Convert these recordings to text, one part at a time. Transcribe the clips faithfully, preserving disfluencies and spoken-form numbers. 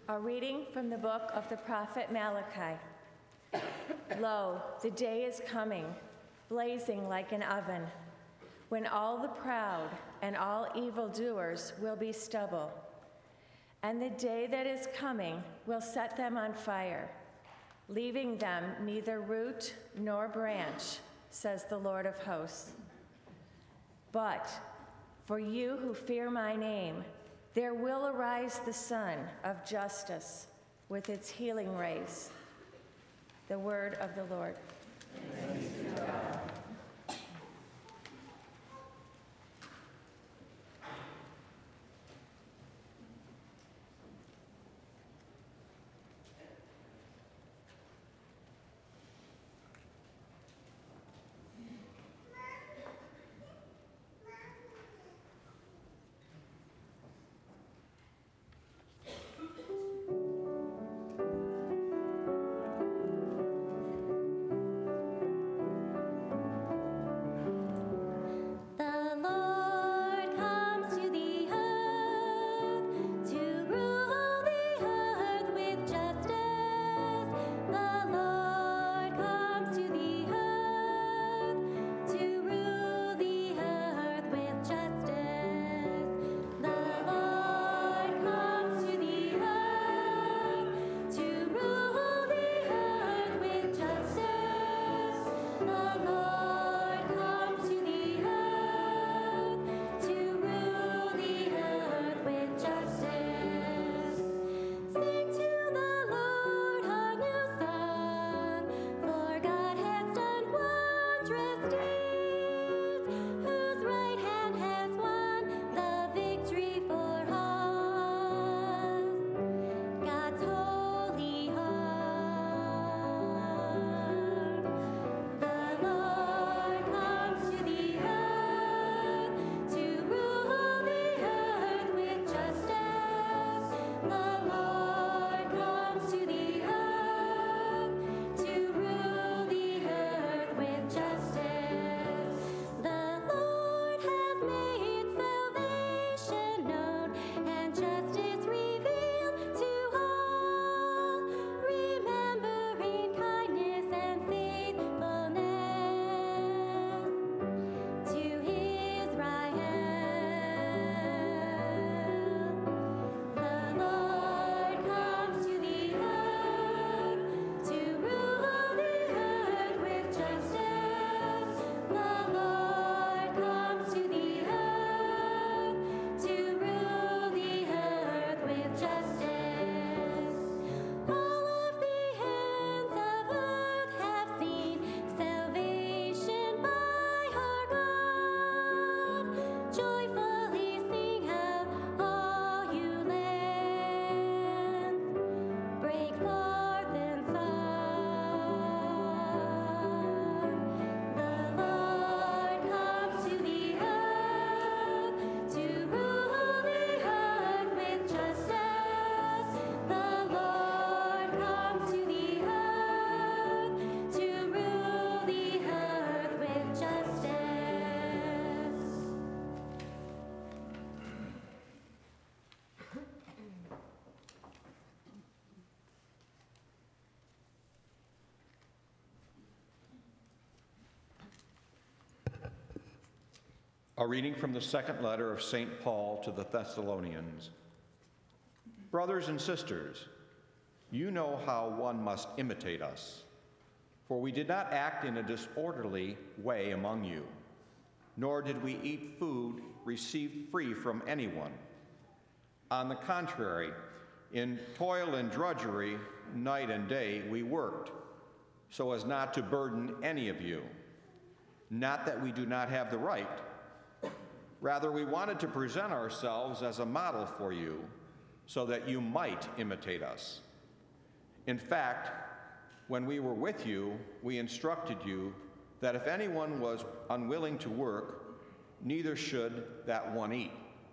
A reading from the book of the prophet Malachi. Lo, the day is coming, blazing like an oven, when all the proud and all evildoers will be stubble. And the day that is coming will set them on fire, leaving them neither root nor branch, says the Lord of hosts. But for you who fear my name, there will arise the sun of justice with its healing rays. The word of the Lord. Thanks be to God. A reading from the second letter of Saint Paul to the Thessalonians. Brothers and sisters, you know how one must imitate us, for we did not act in a disorderly way among you, nor did we eat food received free from anyone. On the contrary, in toil and drudgery, night and day, we worked, so as not to burden any of you. Not that we do not have the right. Rather, we wanted to present ourselves as a model for you, so that you might imitate us. In fact, when we were with you, we instructed you that if anyone was unwilling to work, neither should that one eat.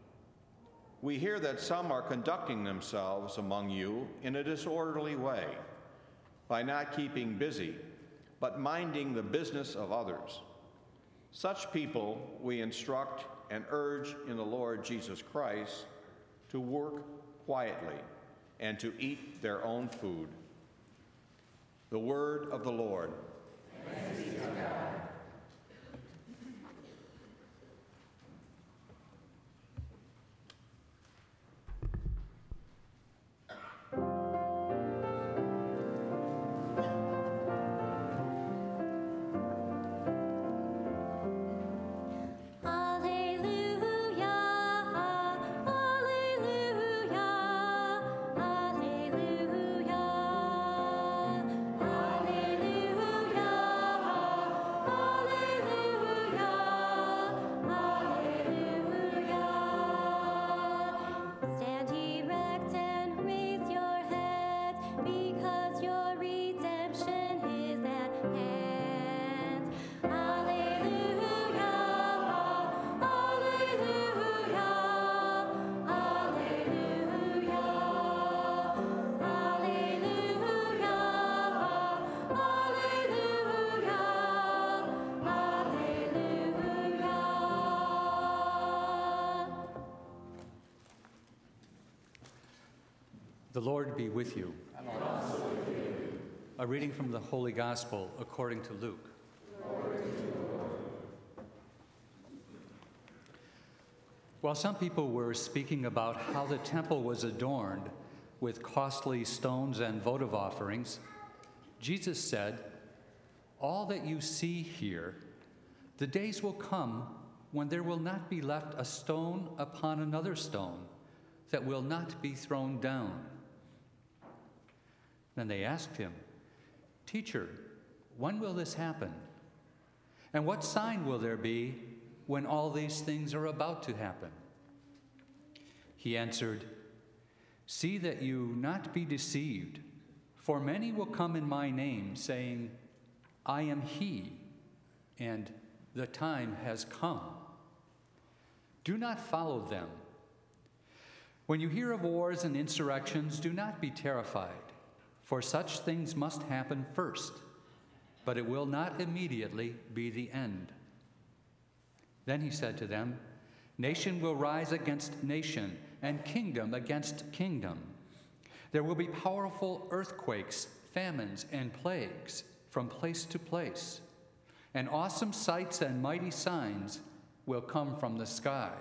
We hear that some are conducting themselves among you in a disorderly way, by not keeping busy, but minding the business of others. Such people we instruct and urge in the Lord Jesus Christ to work quietly and to eat their own food. The word of the Lord. Thanks be to God. The Lord be with you. And also with you. A reading from the Holy Gospel according to Luke. Glory to you, Lord. While some people were speaking about how the temple was adorned with costly stones and votive offerings, Jesus said, "All that you see here, the days will come when there will not be left a stone upon another stone that will not be thrown down." Then they asked him, "Teacher, when will this happen? And what sign will there be when all these things are about to happen?" He answered, "See that you not be deceived, for many will come in my name, saying, 'I am he,' and 'the time has come.' Do not follow them. When you hear of wars and insurrections, do not be terrified, for such things must happen first, but it will not immediately be the end." Then he said to them, "Nation will rise against nation, and kingdom against kingdom. There will be powerful earthquakes, famines, and plagues from place to place, and awesome sights and mighty signs will come from the sky.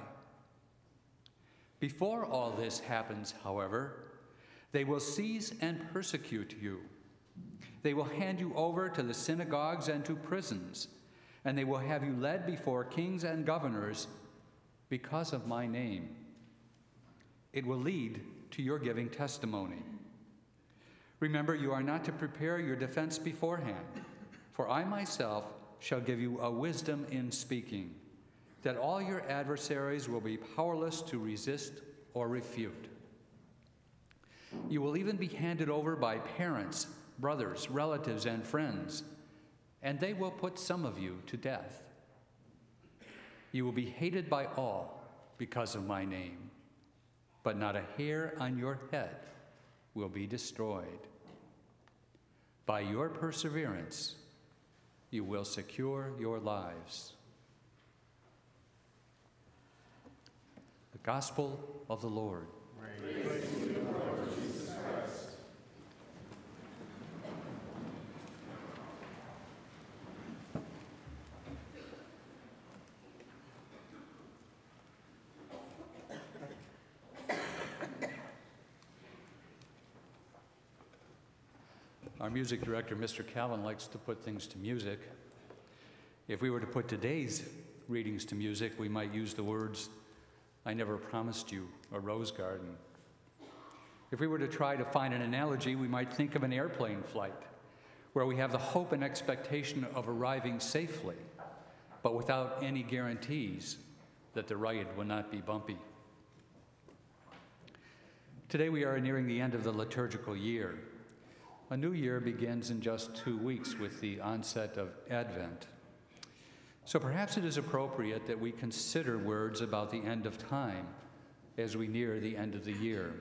Before all this happens, however, they will seize and persecute you. They will hand you over to the synagogues and to prisons, and they will have you led before kings and governors because of my name. It will lead to your giving testimony. Remember, you are not to prepare your defense beforehand, for I myself shall give you a wisdom in speaking, that all your adversaries will be powerless to resist or refute. You will even be handed over by parents, brothers, relatives, and friends, and they will put some of you to death. You will be hated by all because of my name, but not a hair on your head will be destroyed. By your perseverance, you will secure your lives." The Gospel of the Lord. Praise to you, Lord Jesus Christ. Our music director, Mister Calvin, likes to put things to music. If we were to put today's readings to music, we might use the words, "I never promised you a rose garden." If we were to try to find an analogy, we might think of an airplane flight, where we have the hope and expectation of arriving safely, but without any guarantees that the ride will not be bumpy. Today we are nearing the end of the liturgical year. A new year begins in just two weeks with the onset of Advent. So perhaps it is appropriate that we consider words about the end of time as we near the end of the year.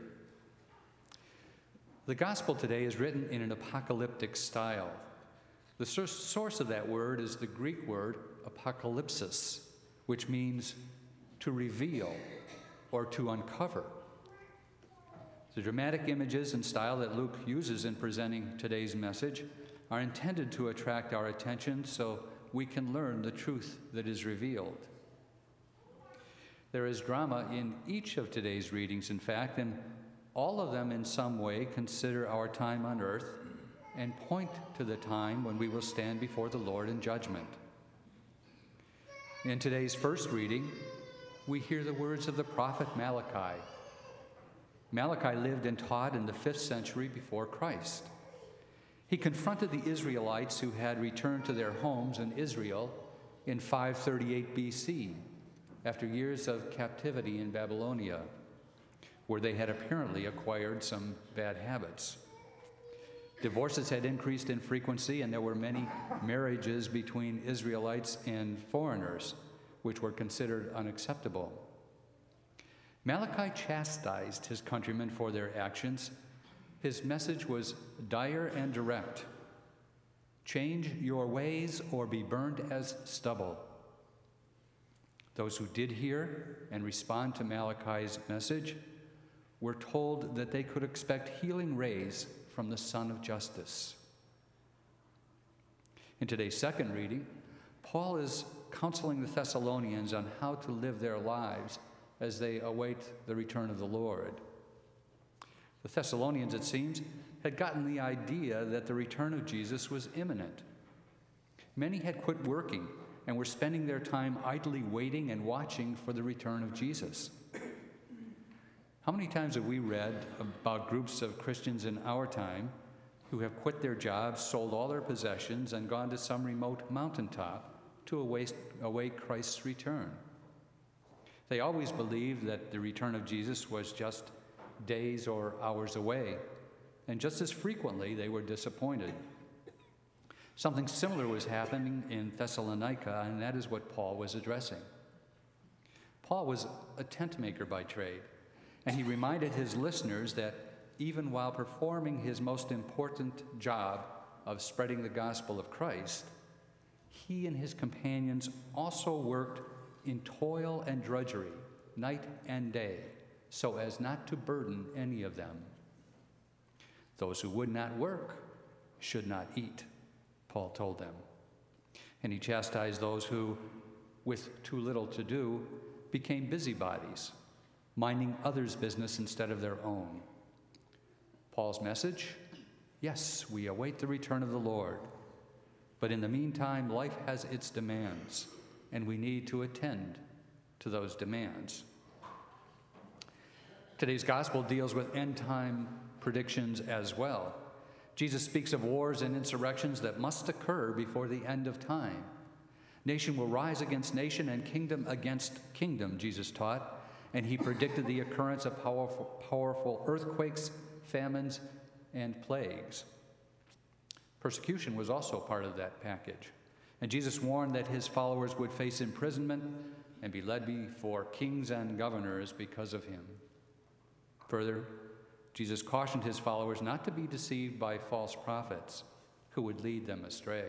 The gospel today is written in an apocalyptic style. The source of that word is the Greek word apocalypsis, which means to reveal or to uncover. The dramatic images and style that Luke uses in presenting today's message are intended to attract our attention so we can learn the truth that is revealed. There is drama in each of today's readings, in fact, and all of them in some way consider our time on earth and point to the time when we will stand before the Lord in judgment. In today's first reading, we hear the words of the prophet Malachi. Malachi lived and taught in the fifth century before Christ. He confronted the Israelites who had returned to their homes in Israel in five thirty-eight B C, after years of captivity in Babylonia, where they had apparently acquired some bad habits. Divorces had increased in frequency, and there were many marriages between Israelites and foreigners, which were considered unacceptable. Malachi chastised his countrymen for their actions. His message was dire and direct. Change your ways or be burned as stubble. Those who did hear and respond to Malachi's message were told that they could expect healing rays from the Son of Justice. In today's second reading, Paul is counseling the Thessalonians on how to live their lives as they await the return of the Lord. The Thessalonians, it seems, had gotten the idea that the return of Jesus was imminent. Many had quit working and were spending their time idly waiting and watching for the return of Jesus. How many times have we read about groups of Christians in our time who have quit their jobs, sold all their possessions, and gone to some remote mountaintop to await, await Christ's return? They always believed that the return of Jesus was just days or hours away, and just as frequently they were disappointed. Something similar was happening in Thessalonica, and that is what Paul was addressing. Paul was a tent maker by trade, and he reminded his listeners that even while performing his most important job of spreading the gospel of Christ, he and his companions also worked in toil and drudgery, night and day, so as not to burden any of them. Those who would not work should not eat, Paul told them. And he chastised those who, with too little to do, became busybodies, minding others' business instead of their own. Paul's message: yes, we await the return of the Lord, but in the meantime, life has its demands, and we need to attend to those demands. Today's gospel deals with end-time predictions as well. Jesus speaks of wars and insurrections that must occur before the end of time. Nation will rise against nation and kingdom against kingdom, Jesus taught, and he predicted the occurrence of powerful, powerful earthquakes, famines, and plagues. Persecution was also part of that package, and Jesus warned that his followers would face imprisonment and be led before kings and governors because of him. Further, Jesus cautioned his followers not to be deceived by false prophets who would lead them astray.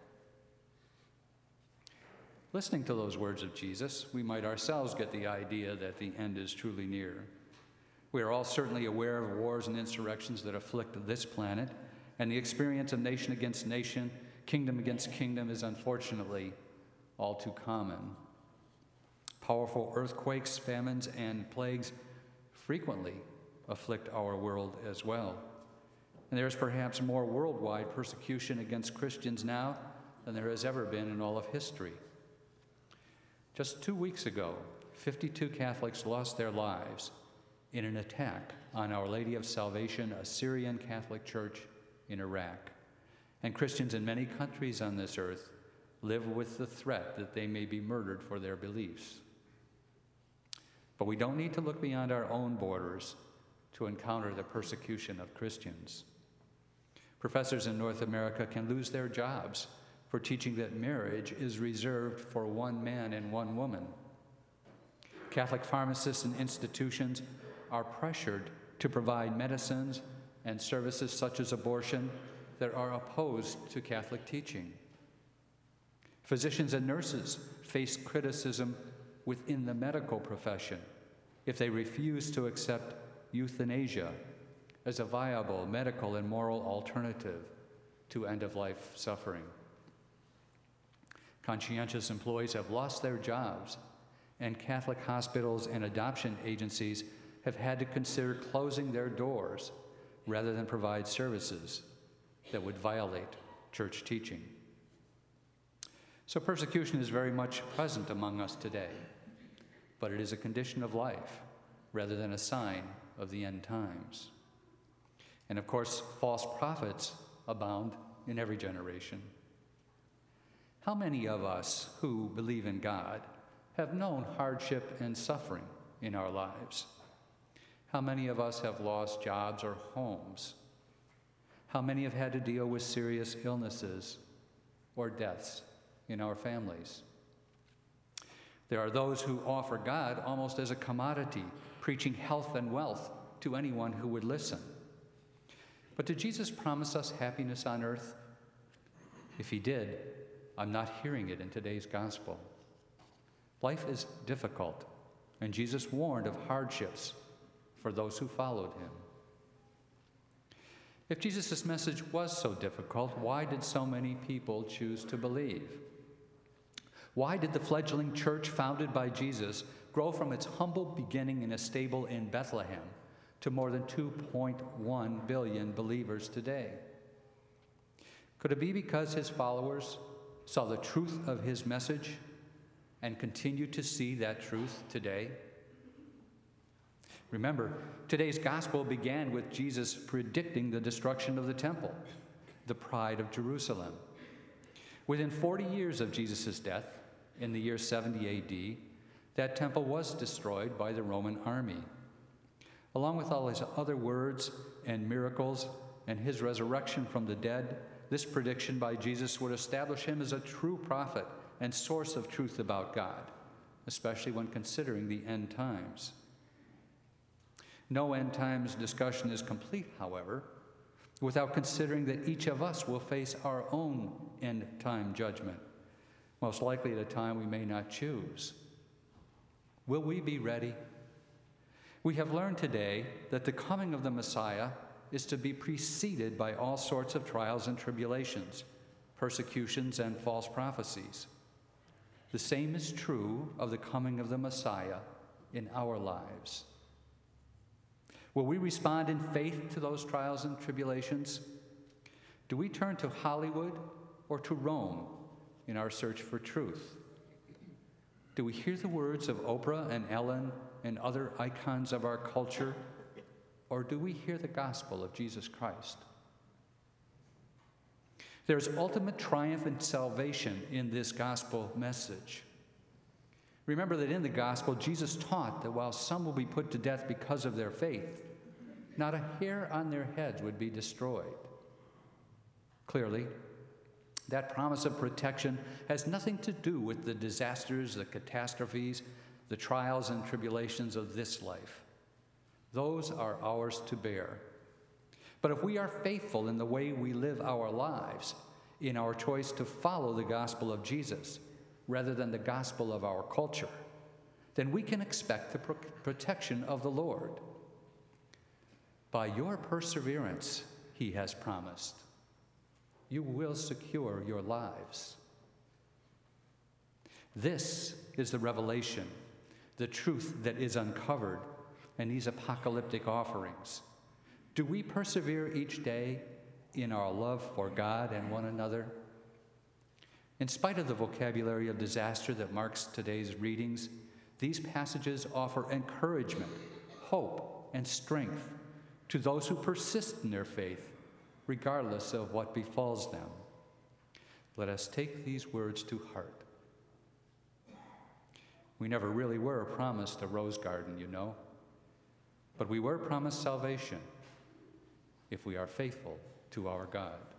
Listening to those words of Jesus, we might ourselves get the idea that the end is truly near. We are all certainly aware of wars and insurrections that afflict this planet, and the experience of nation against nation, kingdom against kingdom is unfortunately all too common. Powerful earthquakes, famines, and plagues frequently afflict our world as well. And there is perhaps more worldwide persecution against Christians now than there has ever been in all of history. Just two weeks ago, fifty-two Catholics lost their lives in an attack on Our Lady of Salvation, a Syrian Catholic church in Iraq. And Christians in many countries on this earth live with the threat that they may be murdered for their beliefs. But we don't need to look beyond our own borders to encounter the persecution of Christians. Professors in North America can lose their jobs for teaching that marriage is reserved for one man and one woman. Catholic pharmacists and institutions are pressured to provide medicines and services such as abortion that are opposed to Catholic teaching. Physicians and nurses face criticism within the medical profession if they refuse to accept euthanasia as a viable medical and moral alternative to end-of-life suffering. Conscientious employees have lost their jobs, and Catholic hospitals and adoption agencies have had to consider closing their doors rather than provide services that would violate church teaching. So persecution is very much present among us today, but it is a condition of life rather than a sign of the end times. And of course, false prophets abound in every generation. How many of us who believe in God have known hardship and suffering in our lives? How many of us have lost jobs or homes? How many have had to deal with serious illnesses or deaths in our families? There are those who offer God almost as a commodity, preaching health and wealth to anyone who would listen. But did Jesus promise us happiness on earth? If he did, I'm not hearing it in today's gospel. Life is difficult, and Jesus warned of hardships for those who followed him. If Jesus' message was so difficult, why did so many people choose to believe? Why did the fledgling church founded by Jesus grow from its humble beginning in a stable in Bethlehem to more than two point one billion believers today? Could it be because his followers saw the truth of his message and continue to see that truth today? Remember, today's gospel began with Jesus predicting the destruction of the temple, the pride of Jerusalem. Within forty years of Jesus' death, in the year seventy A D, that temple was destroyed by the Roman army. Along with all his other words and miracles and his resurrection from the dead, this prediction by Jesus would establish him as a true prophet and source of truth about God, especially when considering the end times. No end times discussion is complete, however, without considering that each of us will face our own end time judgment, most likely at a time we may not choose. Will we be ready? We have learned today that the coming of the Messiah is to be preceded by all sorts of trials and tribulations, persecutions and false prophecies. The same is true of the coming of the Messiah in our lives. Will we respond in faith to those trials and tribulations? Do we turn to Hollywood or to Rome in our search for truth? Do we hear the words of Oprah and Ellen and other icons of our culture, or do we hear the gospel of Jesus Christ? There's ultimate triumph and salvation in this gospel message. Remember that in the gospel, Jesus taught that while some will be put to death because of their faith, not a hair on their heads would be destroyed. Clearly, that promise of protection has nothing to do with the disasters, the catastrophes, the trials and tribulations of this life. Those are ours to bear. But if we are faithful in the way we live our lives, in our choice to follow the gospel of Jesus rather than the gospel of our culture, then we can expect the pro- protection of the Lord. By your perseverance, he has promised, you will secure your lives. This is the revelation, the truth that is uncovered in these apocalyptic offerings. Do we persevere each day in our love for God and one another? In spite of the vocabulary of disaster that marks today's readings, these passages offer encouragement, hope, and strength to those who persist in their faith, regardless of what befalls them. Let us take these words to heart. We never really were promised a rose garden, you know, but we were promised salvation if we are faithful to our God.